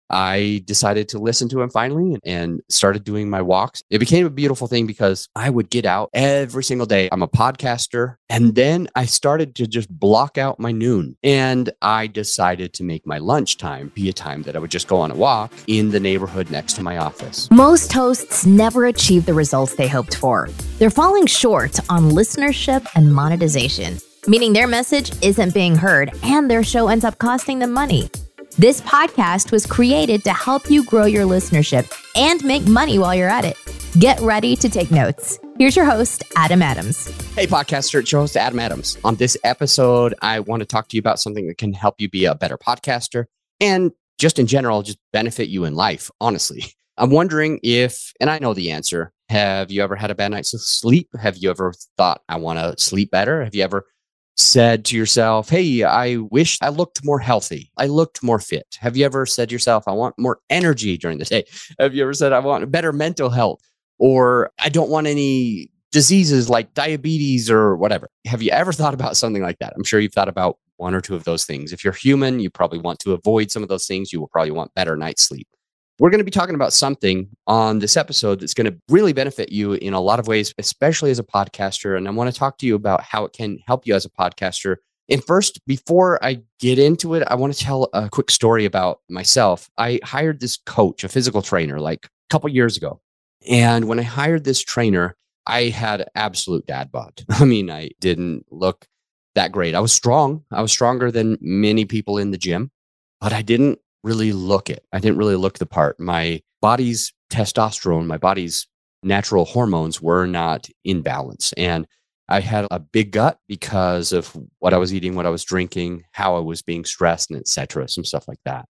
I decided to listen to him finally and started doing my walks. It became a beautiful thing because I would get out every single day. I'm a podcaster. And then I started to just block out my noon. And I decided to make my lunchtime be a time that I would just go on a walk in the neighborhood next to my office. Most hosts never achieve the results they hoped for. They're falling short on listenership and monetization, meaning their message isn't being heard and their show ends up costing them money. This podcast was created to help you grow your listenership and make money while you're at it. Get ready to take notes. Here's your host, Adam Adams. Hey, podcaster, it's your host, Adam Adams. On this episode, I want to talk to you about something that can help you be a better podcaster and just in general, just benefit you in life, honestly. I'm wondering if, and I know the answer, have you ever had a bad night's sleep? Have you ever thought, I want to sleep better? Have you ever said to yourself, hey, I wish I looked more healthy. I looked more fit. Have you ever said to yourself, I want more energy during the day? Have you ever said, I want better mental health? Or I don't want any diseases like diabetes or whatever. Have you ever thought about something like that? I'm sure you've thought about one or two of those things. If you're human, you probably want to avoid some of those things. You will probably want better night's sleep. We're going to be talking about something on this episode that's going to really benefit you in a lot of ways, especially as a podcaster. And I want to talk to you about how it can help you as a podcaster. And first, before I get into it, I want to tell a quick story about myself. I hired this coach, a physical trainer, like a couple years ago. And when I hired this trainer, I had absolute dad bod. I mean, I didn't look that great. I was strong. I was stronger than many people in the gym, but I didn't really look it. I didn't really look the part. My body's testosterone, my body's natural hormones were not in balance. And I had a big gut because of what I was eating, what I was drinking, how I was being stressed, and et cetera, some stuff like that.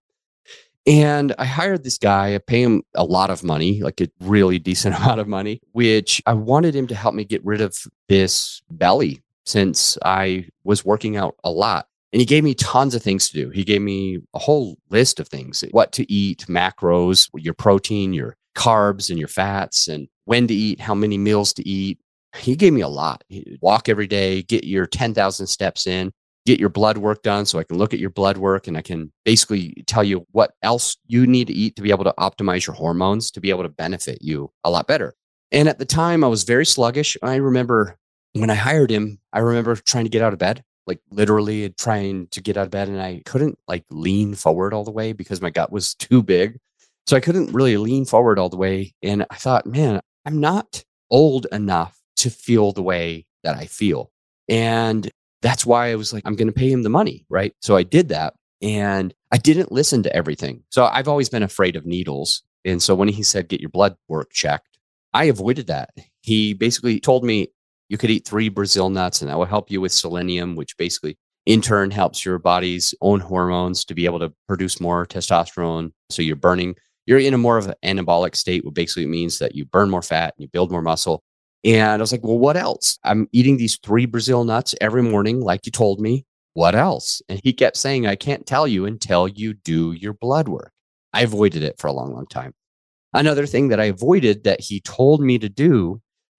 And I hired this guy. I pay him a lot of money, like a really decent amount of money, which I wanted him to help me get rid of this belly since I was working out a lot. And he gave me tons of things to do. He gave me a whole list of things, what to eat, macros, your protein, your carbs and your fats, and when to eat, how many meals to eat. He gave me a lot. Walk every day, get your 10,000 steps in, get your blood work done so I can look at your blood work and I can basically tell you what else you need to eat to be able to optimize your hormones, to be able to benefit you a lot better. And at the time, I was very sluggish. I remember when I hired him, I remember trying to get out of bed. Like literally trying to get out of bed and I couldn't like lean forward all the way because my gut was too big. So I couldn't really lean forward all the way. And I thought, man, I'm not old enough to feel the way that I feel. And that's why I was like, I'm going to pay him the money, right? So I did that and I didn't listen to everything. So I've always been afraid of needles. And so when he said, get your blood work checked, I avoided that. He basically told me, you could eat 3 Brazil nuts and that will help you with selenium, which basically in turn helps your body's own hormones to be able to produce more testosterone. So you're in a more of an anabolic state, which basically means that you burn more fat and you build more muscle. And I was like, well, what else? I'm eating these 3 Brazil nuts every morning, like you told me. What else? And he kept saying, I can't tell you until you do your blood work. I avoided it for a long, long time. Another thing that I avoided that he told me to do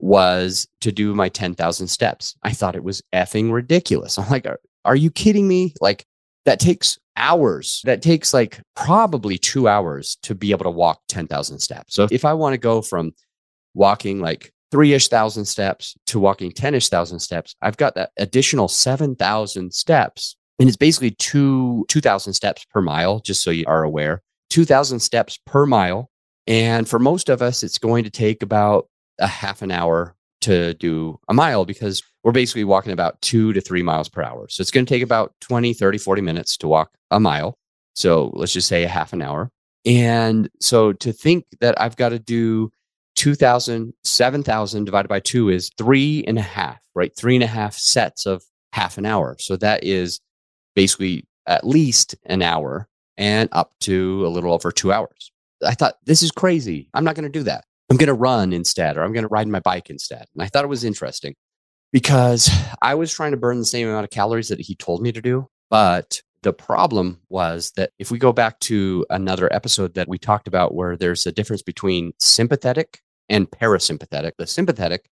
was to do my 10,000 steps. I thought it was effing ridiculous. I'm like, are you kidding me? Like that takes hours. That takes like probably 2 hours to be able to walk 10,000 steps. So if I want to go from walking like 3-ish thousand steps to walking 10-ish thousand steps, I've got that additional 7,000 steps. And it's basically 2,000 steps per mile, just so you are aware, 2,000 steps per mile. And for most of us, it's going to take about a half an hour to do a mile because we're basically walking about 2 to 3 miles per hour. So it's going to take about 20, 30, 40 minutes to walk a mile. So let's just say a half an hour. And so to think that I've got to do 2,000, 7,000 divided by 2 is 3.5, right? 3.5 sets of half an hour. So that is basically at least an hour and up to a little over 2 hours. I thought, this is crazy. I'm not going to do that. I'm going to run instead, or I'm going to ride my bike instead. And I thought it was interesting because I was trying to burn the same amount of calories that he told me to do. But the problem was that if we go back to another episode that we talked about where there's a difference between sympathetic and parasympathetic, the sympathetic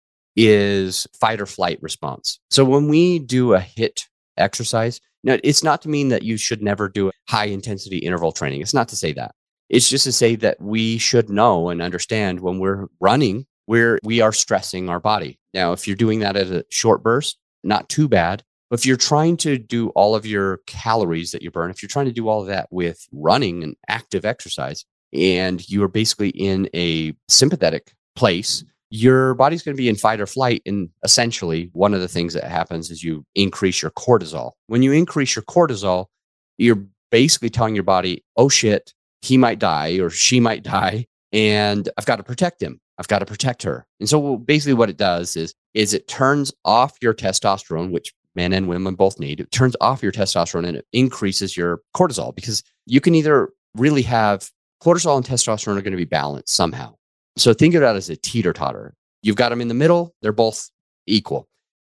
is fight or flight response. So when we do a HIIT exercise, now it's not to mean that you should never do high intensity interval training. It's not to say that. It's just to say that we should know and understand when we're running, we are stressing our body. Now, if you're doing that at a short burst, not too bad. But if you're trying to do all of your calories that you burn, if you're trying to do all of that with running and active exercise, and you are basically in a sympathetic place, your body's going to be in fight or flight. And essentially, one of the things that happens is you increase your cortisol. When you increase your cortisol, you're basically telling your body, oh shit, he might die or she might die, and I've got to protect him. I've got to protect her. And so basically what it does is it turns off your testosterone, which men and women both need. It turns off your testosterone and it increases your cortisol, because you can either really have cortisol and testosterone are going to be balanced somehow. So think of that as a teeter-totter. You've got them in the middle. They're both equal.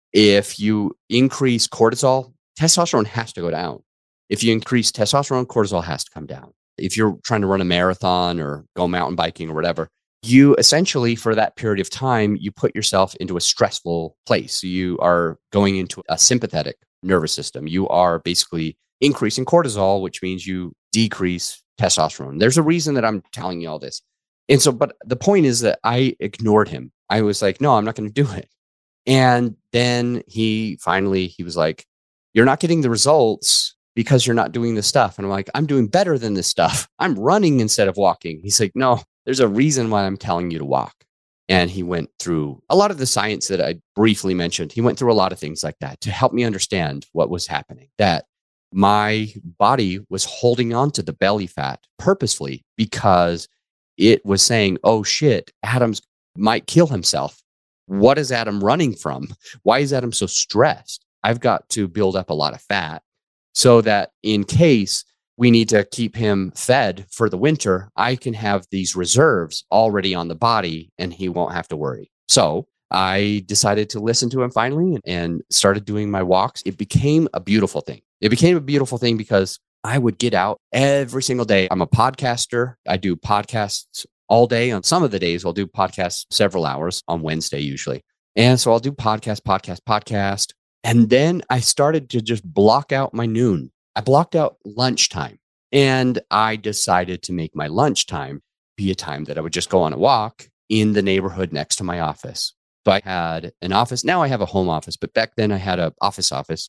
If you increase cortisol, testosterone has to go down. If you increase testosterone, cortisol has to come down. If you're trying to run a marathon or go mountain biking or whatever, you essentially, for that period of time, you put yourself into a stressful place. You are going into a sympathetic nervous system. You are basically increasing cortisol, which means you decrease testosterone. There's a reason that I'm telling you all this. And so, but the point is that I ignored him. I was like, no, I'm not going to do it. And then he was like, you're not getting the results because you're not doing this stuff. And I'm like, I'm doing better than this stuff. I'm running instead of walking. He's like, no, there's a reason why I'm telling you to walk. And he went through a lot of the science that I briefly mentioned. He went through a lot of things like that to help me understand what was happening, that my body was holding on to the belly fat purposefully because it was saying, oh shit, Adam's might kill himself. What is Adam running from? Why is Adam so stressed? I've got to build up a lot of fat so that in case we need to keep him fed for the winter, I can have these reserves already on the body and he won't have to worry. So I decided to listen to him finally and started doing my walks. It became a beautiful thing. It became a beautiful thing because I would get out every single day. I'm a podcaster. I do podcasts all day. On some of the days, I'll do podcasts several hours on Wednesday usually. And so I'll do podcast. And then I started to just block out my noon. I blocked out lunchtime, and I decided to make my lunchtime be a time that I would just go on a walk in the neighborhood next to my office. So I had an office. Now I have a home office, but back then I had an office,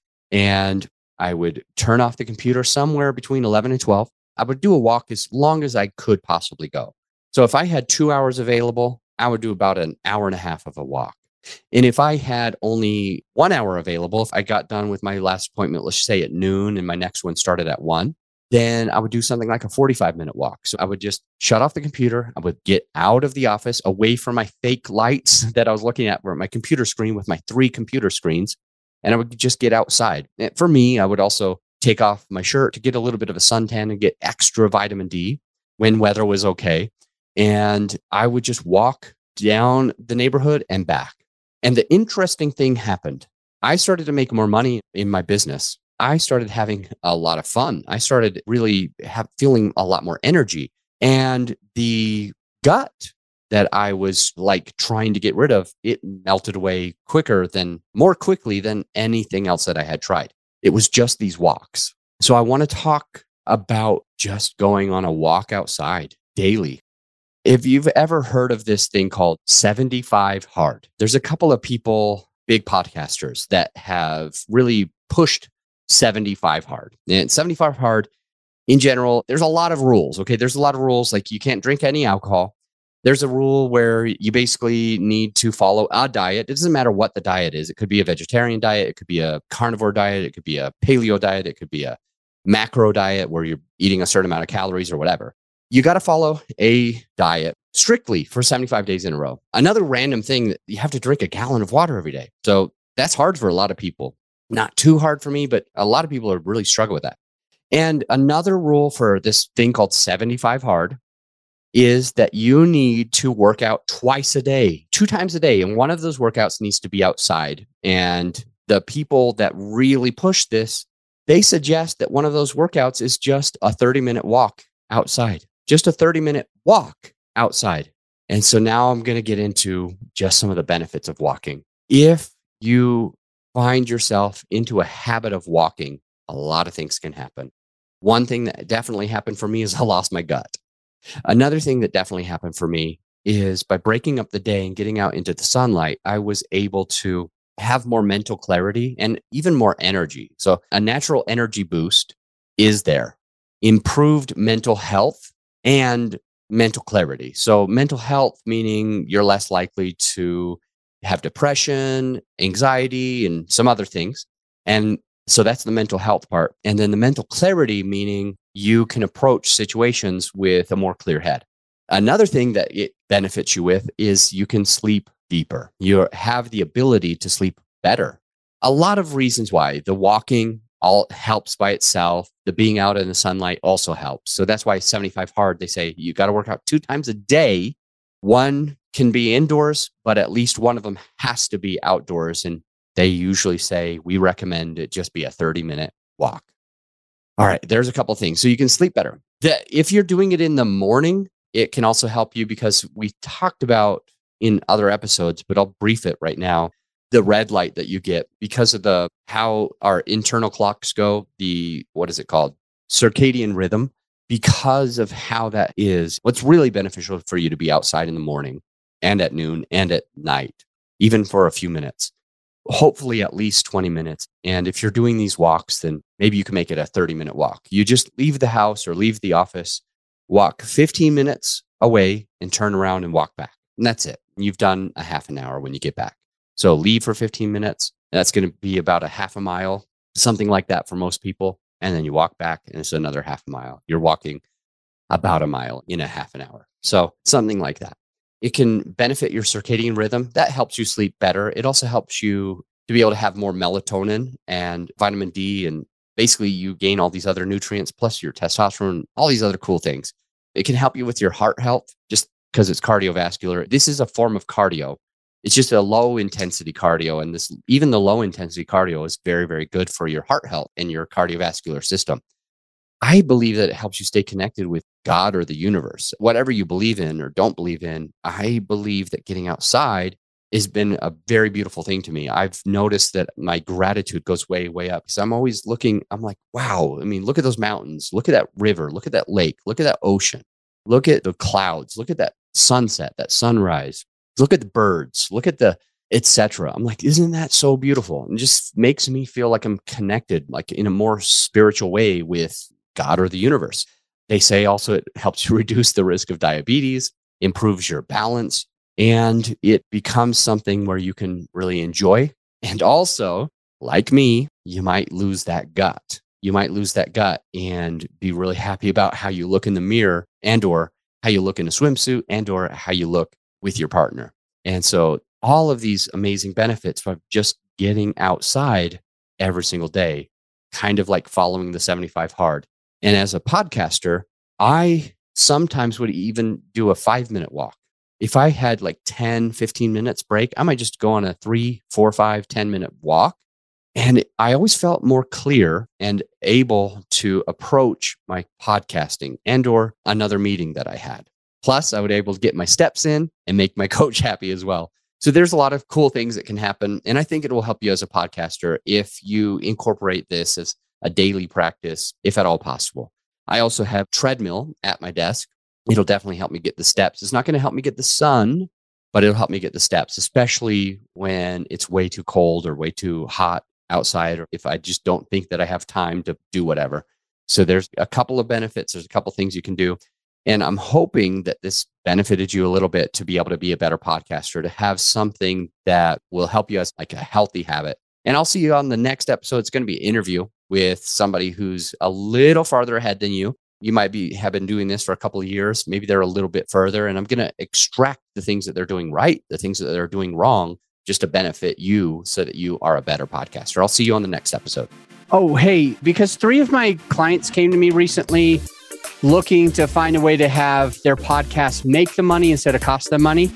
and I would turn off the computer somewhere between 11 and 12. I would do a walk as long as I could possibly go. So if I had 2 hours available, I would do about an hour and a half of a walk. And if I had only 1 hour available, if I got done with my last appointment, let's say at noon, and my next one started at 1, then I would do something like a 45-minute walk. So I would just shut off the computer. I would get out of the office, away from my fake lights that I was looking at, my computer screen with my 3 computer screens, and I would just get outside. And for me, I would also take off my shirt to get a little bit of a suntan and get extra vitamin D when weather was okay. And I would just walk down the neighborhood and back. And the interesting thing happened. I started to make more money in my business. I started having a lot of fun. I started really feeling a lot more energy. And the gut that I was like trying to get rid of, it melted away more quickly than anything else that I had tried. It was just these walks. So I want to talk about just going on a walk outside daily. If you've ever heard of this thing called 75 Hard, there's a couple of people, big podcasters, that have really pushed 75 Hard. And 75 Hard, in general, there's a lot of rules. Okay, there's a lot of rules, like you can't drink any alcohol. There's a rule where you basically need to follow a diet. It doesn't matter what the diet is. It could be a vegetarian diet. It could be a carnivore diet. It could be a paleo diet. It could be a macro diet where you're eating a certain amount of calories or whatever. You got to follow a diet strictly for 75 days in a row. Another random thing, that you have to drink a gallon of water every day. So that's hard for a lot of people. Not too hard for me, but a lot of people are really struggle with that. And another rule for this thing called 75 Hard is that you need to work out twice a day, 2 times a day. And one of those workouts needs to be outside. And the people that really push this, they suggest that one of those workouts is just a 30-minute walk outside. Just a 30-minute walk outside. And so now I'm going to get into just some of the benefits of walking. If you find yourself into a habit of walking, a lot of things can happen. One thing that definitely happened for me is I lost my gut. Another thing that definitely happened for me is by breaking up the day and getting out into the sunlight, I was able to have more mental clarity and even more energy. So a natural energy boost is there. Improved mental health and mental clarity. So mental health, meaning you're less likely to have depression, anxiety, and some other things. And so that's the mental health part. And then the mental clarity, meaning you can approach situations with a more clear head. Another thing that it benefits you with is you can sleep deeper. You have the ability to sleep better. A lot of reasons why. The walking all helps by itself. The being out in the sunlight also helps. So that's why 75 hard, they say you got to work out 2 times a day. One can be indoors, but at least one of them has to be outdoors. And they usually say we recommend it just be a 30-minute walk. All right, there's a couple of things. So you can sleep better. If you're doing it in the morning, it can also help you because we talked about in other episodes, but I'll brief it right now. The red light that you get because of how our internal clocks go, what is it called? Circadian rhythm. Because of how that is, what's really beneficial for you to be outside in the morning and at noon and at night, even for a few minutes, hopefully at least 20 minutes. And if you're doing these walks, then maybe you can make it a 30-minute walk. You just leave the house or leave the office, walk 15 minutes away and turn around and walk back. And that's it. You've done a half an hour when you get back. So leave for 15 minutes. That's going to be about a half a mile, something like that for most people. And then you walk back and it's another half a mile. You're walking about a mile in a half an hour. So something like that. It can benefit your circadian rhythm. That helps you sleep better. It also helps you to be able to have more melatonin and vitamin D. And basically you gain all these other nutrients, plus your testosterone, all these other cool things. It can help you with your heart health just because it's cardiovascular. This is a form of cardio. It's just a low intensity cardio. And even the low intensity cardio is very, very good for your heart health and your cardiovascular system. I believe that it helps you stay connected with God or the universe. Whatever you believe in or don't believe in, I believe that getting outside has been a very beautiful thing to me. I've noticed that my gratitude goes way, way up because I'm always looking, I'm like, wow, I mean, look at those mountains, look at that river, look at that lake, look at that ocean, look at the clouds, look at that sunset, that sunrise. Look at the birds, look at the etc. I'm like, isn't that so beautiful? And just makes me feel like I'm connected, like in a more spiritual way with God or the universe. They say also it helps you reduce the risk of diabetes, improves your balance, and it becomes something where you can really enjoy. And also, like me, you might lose that gut. You might lose that gut and be really happy about how you look in the mirror and or how you look in a swimsuit and or how you look with your partner. And so all of these amazing benefits of just getting outside every single day, kind of like following the 75 hard. And as a podcaster, I sometimes would even do a 5-minute walk. If I had like 10, 15 minutes break, I might just go on a 3, 4, 5, 10-minute walk. And I always felt more clear and able to approach my podcasting and or another meeting that I had. Plus, I would be able to get my steps in and make my coach happy as well. So there's a lot of cool things that can happen. And I think it will help you as a podcaster if you incorporate this as a daily practice, if at all possible. I also have treadmill at my desk. It'll definitely help me get the steps. It's not going to help me get the sun, but it'll help me get the steps, especially when it's way too cold or way too hot outside, or if I just don't think that I have time to do whatever. So there's a couple of benefits. There's a couple of things you can do. And I'm hoping that this benefited you a little bit to be able to be a better podcaster, to have something that will help you as like a healthy habit. And I'll see you on the next episode. It's going to be an interview with somebody who's a little farther ahead than you. You might have been doing this for a couple of years. Maybe they're a little bit further. And I'm going to extract the things that they're doing right, the things that they're doing wrong, just to benefit you so that you are a better podcaster. I'll see you on the next episode. Oh, hey, because 3 of my clients came to me recently looking to find a way to have their podcast make them money instead of cost them money.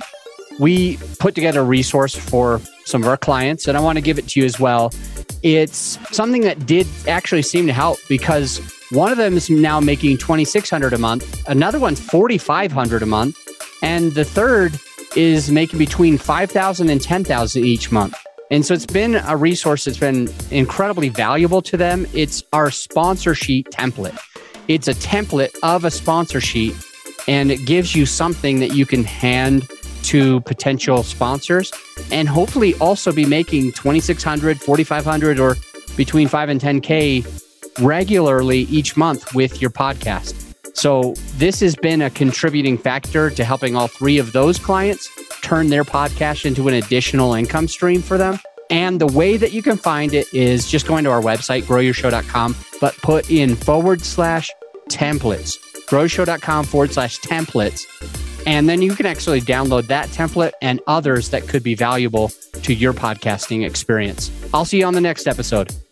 We put together a resource for some of our clients, and I want to give it to you as well. It's something that did actually seem to help because one of them is now making $2,600 a month, another one's $4,500 a month, and the third is making between $5,000 and $10,000 each month. And so it's been a resource that's been incredibly valuable to them. It's our sponsor sheet template. It's a template of a sponsor sheet and it gives you something that you can hand to potential sponsors and hopefully also be making $2,600, $4,500, or between 5 and 10K regularly each month with your podcast. So this has been a contributing factor to helping all 3 of those clients turn their podcast into an additional income stream for them. And the way that you can find it is just going to our website, growyourshow.com, but put in /templates, growyourshow.com/templates. And then you can actually download that template and others that could be valuable to your podcasting experience. I'll see you on the next episode.